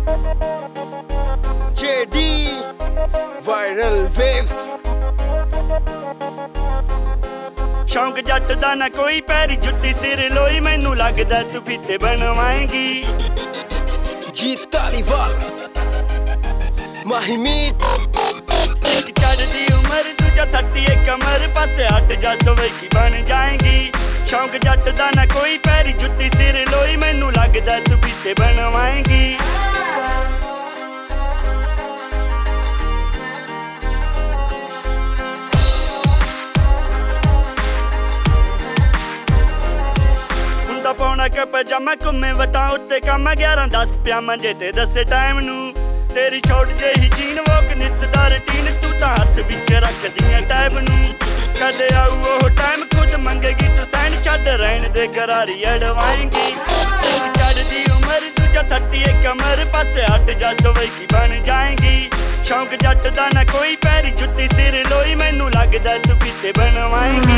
JD Viral Waves। शौक जट दा ना कोई पैरी जुत्ती सिर लोई मैनू लगदा तू फीते बनवाएंगी। जीत तालीवाल माहिमीत एक चढ़दी उम्र दूजा 31 कमर पासे हट जा सवैकी बन जाएंगी। शौक जट दा ना कोई पैरी जुत्ती सिर लोई मैनू लगदा तू फीते बनवाएंगी। पौना के पजामा घुमे वटा उत्ते कम 11-10 पिया मंजे ते दसे टाइम नू तेरी छोट जेही जीन वोक नित दा रूटीन तू तां हथ विच रख दियां टैब नू कदे आऊ ओह टाइम खुद मंगेगी तू सैन छड्ड रहन दे गरारी अड़वाएंगी। चढ़दी उम्र दूजा 31 कमर पासे हट जा सवैकी बन जाएंगी। शौक जट दा ना कोई पैरी जुत्ती सिर लोई मैनू लगदा तू फीते बनवाएंगी।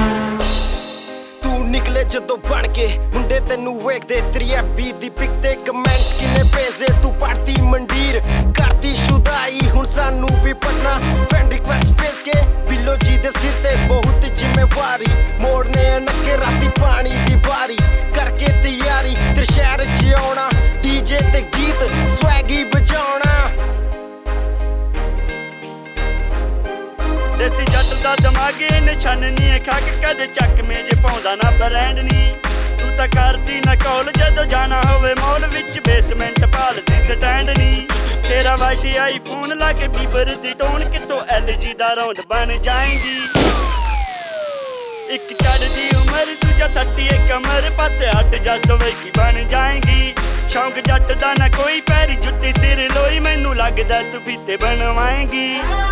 तू निकले जदों बन के मुंडे तेनू वेखदे तेरी एफबी दी पिक ते कमेंट किने भेजदे तू पार्टी मंडीर करदी शुदाई हुण सानू भी पढ़ना फ्रेंड रिक्वेस्ट भेज के बिल्लो जी दे सिर ते बहुत जिम्मेवारी मोड़ने नक्के राती पानी दी वारी करके तैयारी तेरे शहर च आउणा डीजे ते गीत स्वैगी बजाउणा। देसी जट दा दिमाग निशानी है खाक कदे चक में जे पाउंदा ना ब्रांड नी तू तां करदी ना कॉल जदों जाना होवे मॉल विच बेसमेंट भालदी स्टैंड नी तेरा वाटी आई फोन लाके बीबर दी टोन कितों LG दा रौंद बन जाएंगी। एक चढ़दी उम्र दूजा 31 कमर पासे हट जा सवैकी बन जाएंगी। शौक जट दा ना कोई पैरी जुत्ती सिर लोई मैनू लगदा तू फीते बनवाएंगी।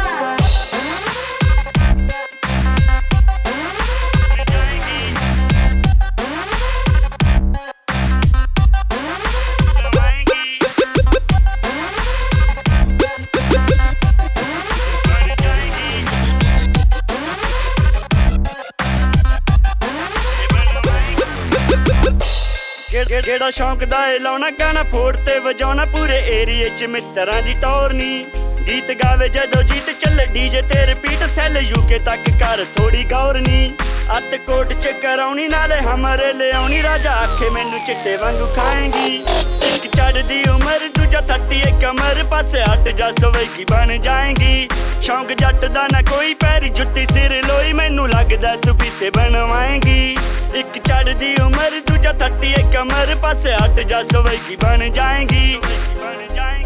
जेड़ा शौक दा ए लाउणा गाना फोड़ ते वजाउणा पूरे एरिए च मित्तरां दी टौर नी गीत गावे जदों जीत चले डीजे ते रिपीट सैल यूके तक कर थोड़ी गौर नी अत कोट च कराउणी नाले हमरे ले आउणी राजा आखे मैनू चिट्टे वांगू खाएंगी। एक चढ़दी उम्र दूजा 31 कमर पासे हट जा सवैकी बन जाएंगी। शौक जट दा ना कोई पैरी जुत्ती सिर लोई मैनू लगदा तू फीते बनवाएंगी। एक चढ़दी उम्र दूजा 31 कमर पासे हट जा सवैकी बन जाएंगी।